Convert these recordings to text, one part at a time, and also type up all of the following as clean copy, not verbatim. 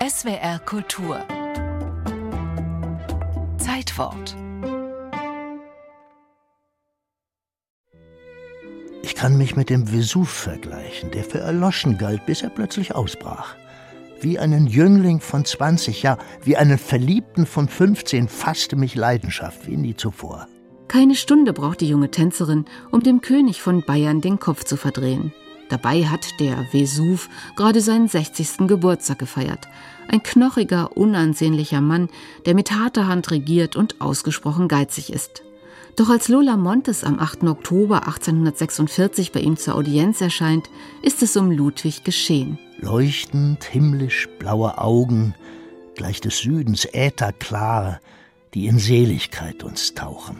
SWR Kultur Zeitwort. Ich kann mich mit dem Vesuv vergleichen, der für erloschen galt, bis er plötzlich ausbrach. Wie einen Jüngling von 20, ja, wie einen Verliebten von 15 fasste mich Leidenschaft wie nie zuvor. Keine Stunde braucht die junge Tänzerin, um dem König von Bayern den Kopf zu verdrehen. Dabei hat der Vesuv gerade seinen 60. Geburtstag gefeiert. Ein knochiger, unansehnlicher Mann, der mit harter Hand regiert und ausgesprochen geizig ist. Doch als Lola Montez am 8. Oktober 1846 bei ihm zur Audienz erscheint, ist es um Ludwig geschehen. Leuchtend, himmlisch blaue Augen, gleich des Südens ätherklar, die in Seligkeit uns tauchen.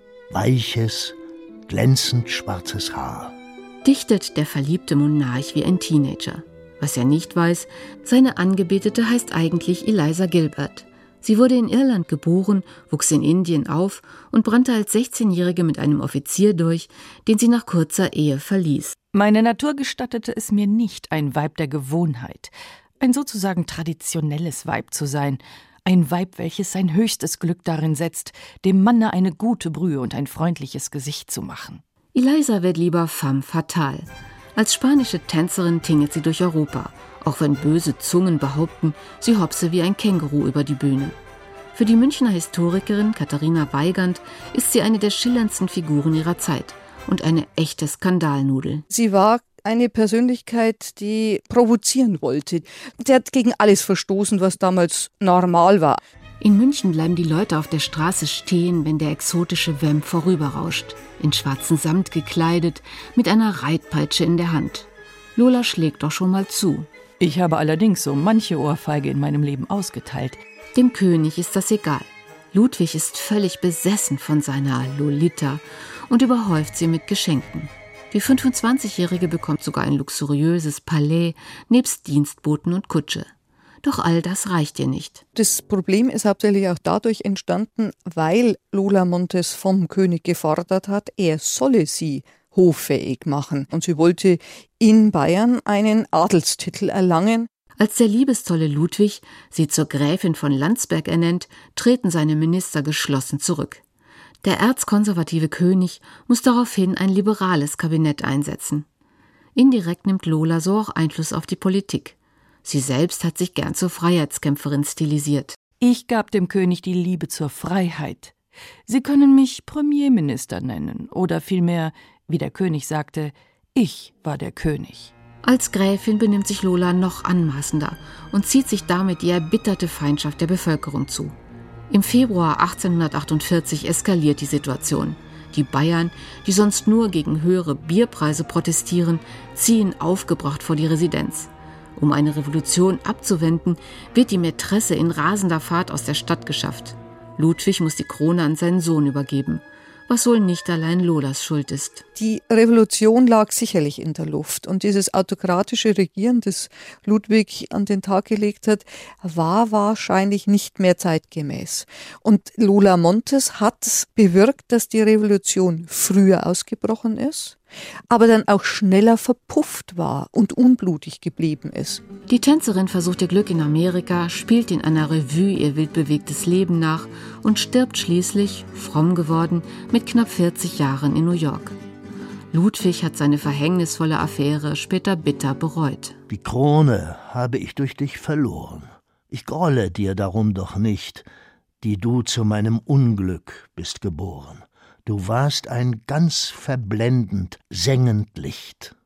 Weiches, glänzend schwarzes Haar. Dichtet der verliebte Monarch wie ein Teenager. Was er nicht weiß, seine Angebetete heißt eigentlich Eliza Gilbert. Sie wurde in Irland geboren, wuchs in Indien auf und brannte als 16-Jährige mit einem Offizier durch, den sie nach kurzer Ehe verließ. Meine Natur gestattete es mir nicht, ein Weib der Gewohnheit, ein sozusagen traditionelles Weib zu sein, ein Weib, welches sein höchstes Glück darin setzt, dem Manne eine gute Brühe und ein freundliches Gesicht zu machen. Eliza wird lieber femme fatale. Als spanische Tänzerin tingelt sie durch Europa, auch wenn böse Zungen behaupten, sie hopse wie ein Känguru über die Bühne. Für die Münchner Historikerin Katharina Weigand ist sie eine der schillerndsten Figuren ihrer Zeit und eine echte Skandalnudel. Sie war eine Persönlichkeit, die provozieren wollte. Sie hat gegen alles verstoßen, was damals normal war. In München bleiben die Leute auf der Straße stehen, wenn der exotische Vamp vorüberrauscht. In schwarzen Samt gekleidet, mit einer Reitpeitsche in der Hand. Lola schlägt doch schon mal zu. Ich habe allerdings so manche Ohrfeige in meinem Leben ausgeteilt. Dem König ist das egal. Ludwig ist völlig besessen von seiner Lolita und überhäuft sie mit Geschenken. Die 25-Jährige bekommt sogar ein luxuriöses Palais nebst Dienstboten und Kutsche. Doch all das reicht ihr nicht. Das Problem ist hauptsächlich auch dadurch entstanden, weil Lola Montez vom König gefordert hat, er solle sie hoffähig machen. Und sie wollte in Bayern einen Adelstitel erlangen. Als der liebestolle Ludwig sie zur Gräfin von Landsberg ernennt, treten seine Minister geschlossen zurück. Der erzkonservative König muss daraufhin ein liberales Kabinett einsetzen. Indirekt nimmt Lola so auch Einfluss auf die Politik. Sie selbst hat sich gern zur Freiheitskämpferin stilisiert. Ich gab dem König die Liebe zur Freiheit. Sie können mich Premierminister nennen oder vielmehr, wie der König sagte, ich war der König. Als Gräfin benimmt sich Lola noch anmaßender und zieht sich damit die erbitterte Feindschaft der Bevölkerung zu. Im Februar 1848 eskaliert die Situation. Die Bayern, die sonst nur gegen höhere Bierpreise protestieren, ziehen aufgebracht vor die Residenz. Um eine Revolution abzuwenden, wird die Mätresse in rasender Fahrt aus der Stadt geschafft. Ludwig muss die Krone an seinen Sohn übergeben, was wohl nicht allein Lolas Schuld ist. Die Revolution lag sicherlich in der Luft und dieses autokratische Regieren, das Ludwig an den Tag gelegt hat, war wahrscheinlich nicht mehr zeitgemäß. Und Lola Montez hat bewirkt, dass die Revolution früher ausgebrochen ist, aber dann auch schneller verpufft war und unblutig geblieben ist. Die Tänzerin versucht ihr Glück in Amerika, spielt in einer Revue ihr wild bewegtes Leben nach und stirbt schließlich, fromm geworden, mit knapp 40 Jahren in New York. Ludwig hat seine verhängnisvolle Affäre später bitter bereut. Die Krone habe ich durch dich verloren. Ich grolle dir darum doch nicht, die du zu meinem Unglück bist geboren. Du warst ein ganz verblendend, sengend Licht.